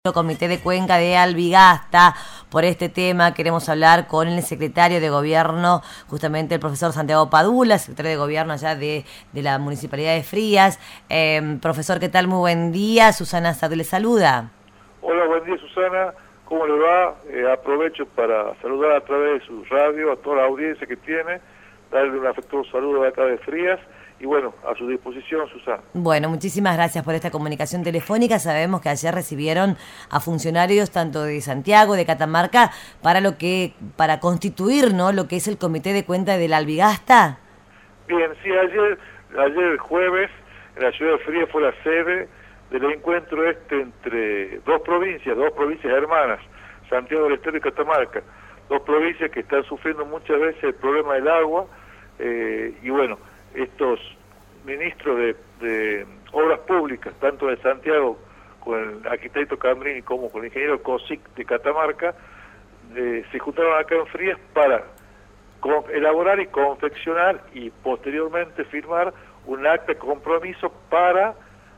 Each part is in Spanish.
Comité de Cuenca de Albigasta. Por este tema queremos hablar con el secretario de Gobierno, justamente el profesor Santiago Padula, secretario de Gobierno allá de la Municipalidad de Frías. Profesor, ¿qué tal? Muy buen día. Susana Sad le saluda. Hola, buen día, Susana. ¿Cómo le va? Aprovecho para saludar a través de su radio a toda la audiencia que tiene, darle un afectuoso saludo de acá de Frías. Y bueno, a su disposición, Susana. Bueno, muchísimas gracias por esta comunicación telefónica. Sabemos que ayer recibieron a funcionarios tanto de Santiago, de Catamarca, para constituir, ¿no?, lo que es el Comité de Cuenca de la Albigasta. Bien, sí, ayer jueves, en la ciudad de Frías fue la sede del encuentro entre dos provincias hermanas, Santiago del Estero y Catamarca, dos provincias que están sufriendo muchas veces el problema del agua, y bueno, estos ministros de Obras Públicas, tanto de Santiago con el arquitecto Cambrini como con el ingeniero Cosic de Catamarca, se juntaron acá en Frías para elaborar y confeccionar y posteriormente firmar un acta de compromiso para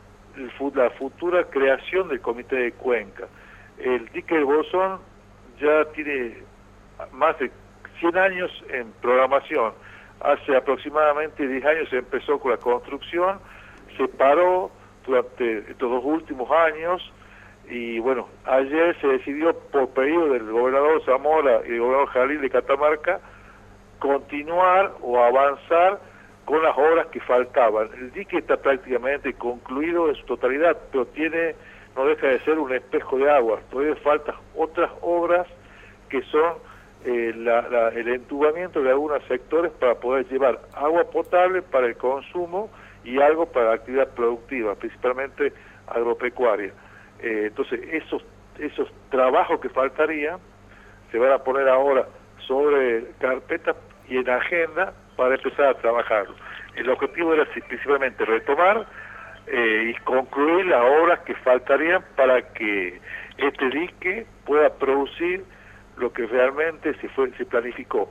la futura creación del Comité de Cuenca. El dique del Bolsón ya tiene más de 100 años en programación. Hace aproximadamente 10 años se empezó con la construcción, se paró durante estos dos últimos años y bueno, ayer se decidió por pedido del gobernador Zamora y del gobernador Jalil de Catamarca continuar o avanzar con las obras que faltaban. El dique está prácticamente concluido en su totalidad, pero no deja de ser un espejo de agua. Todavía faltan otras obras que son el entubamiento de algunos sectores para poder llevar agua potable para el consumo y algo para la actividad productiva, principalmente agropecuaria. Entonces, esos trabajos que faltarían se van a poner ahora sobre carpeta y en agenda para empezar a trabajarlo. El objetivo era principalmente retomar y concluir las obras que faltarían para que este dique pueda producir lo que realmente se planificó.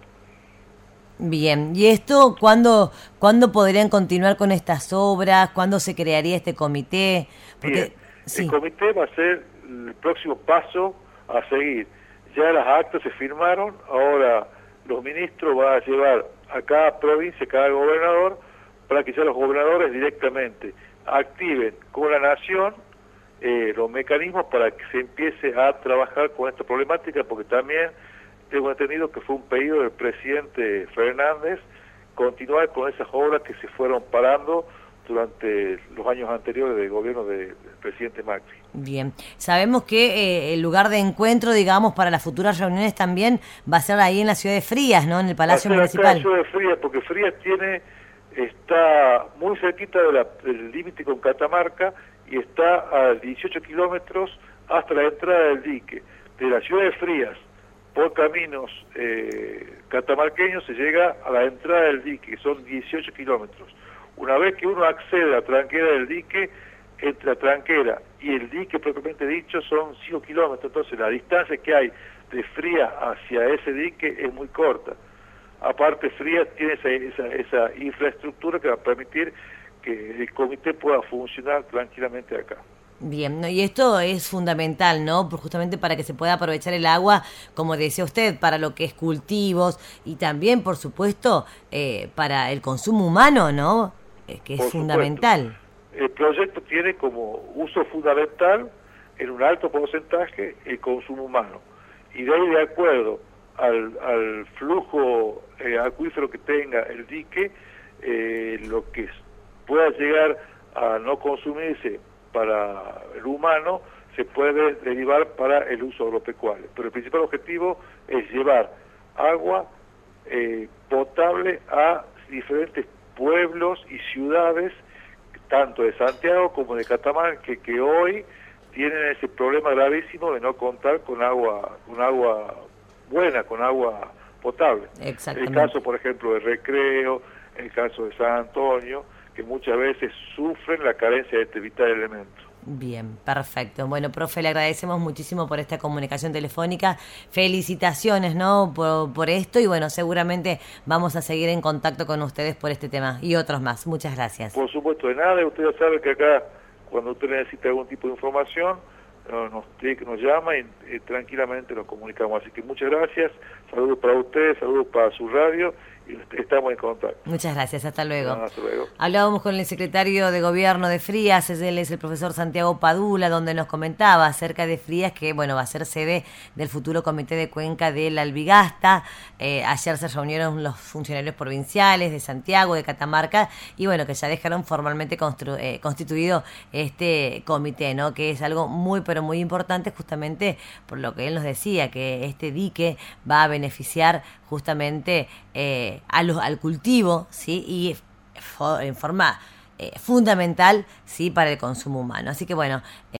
Bien, ¿y esto cuándo podrían continuar con estas obras? ¿Cuándo se crearía este comité? Porque, bien, sí. El comité va a ser el próximo paso a seguir. Ya las actas se firmaron, ahora los ministros van a llevar a cada provincia, cada gobernador, para que ya los gobernadores directamente activen con la nación los mecanismos para que se empiece a trabajar con esta problemática, porque también tengo entendido que fue un pedido del presidente Fernández continuar con esas obras que se fueron parando durante los años anteriores del gobierno del presidente Macri. Bien, sabemos que el lugar de encuentro, digamos, para las futuras reuniones también va a ser ahí en la ciudad de Frías, ¿no?, en el Palacio Municipal. En la ciudad de Frías, porque Frías está muy cerquita del límite con Catamarca y está a 18 kilómetros hasta la entrada del dique. De la ciudad de Frías, por caminos catamarqueños, se llega a la entrada del dique, que son 18 kilómetros. Una vez que uno accede a la tranquera del dique, entre la tranquera y el dique propiamente dicho son 5 kilómetros, entonces la distancia que hay de Frías hacia ese dique es muy corta. Aparte, Frías tiene esa infraestructura que va a permitir que el comité pueda funcionar tranquilamente acá. Bien, ¿no? Y esto es fundamental, ¿no?, justamente para que se pueda aprovechar el agua, como decía usted, para lo que es cultivos y también, por supuesto, para el consumo humano, ¿no?, que es fundamental. El proyecto tiene como uso fundamental, en un alto porcentaje, el consumo humano. Y de ahí, de acuerdo al flujo acuífero que tenga el dique, lo que pueda llegar a no consumirse para el humano se puede derivar para el uso agropecuario. Pero el principal objetivo es llevar agua potable a diferentes pueblos y ciudades, tanto de Santiago como de Catamarca, que hoy tienen ese problema gravísimo de no contar con agua buena, con agua potable. Exactamente. El caso, por ejemplo, de Recreo, el caso de San Antonio, que muchas veces sufren la carencia de este vital elemento. Bien, perfecto. Bueno, profe, le agradecemos muchísimo por esta comunicación telefónica. Felicitaciones, ¿no?, por esto, y bueno, seguramente vamos a seguir en contacto con ustedes por este tema y otros más. Muchas gracias. Por supuesto, de nada. Usted ya sabe que acá, cuando usted necesita algún tipo de información, nos llama y tranquilamente nos comunicamos. Así que muchas gracias, saludos para ustedes, saludos para su radio y estamos en contacto. Muchas gracias, hasta luego. Hasta luego. Hablábamos con el secretario de Gobierno de Frías, él es el profesor Santiago Padula, donde nos comentaba acerca de Frías, que bueno, va a ser sede del futuro Comité de Cuenca de la Albigasta. Ayer se reunieron los funcionarios provinciales de Santiago, de Catamarca, y bueno, que ya dejaron formalmente constituido este comité, ¿no? Que es algo muy, pero muy importante, justamente por lo que él nos decía, que este dique va a beneficiar justamente al cultivo, ¿sí? Y en forma fundamental, ¿sí? Para el consumo humano. Así que bueno,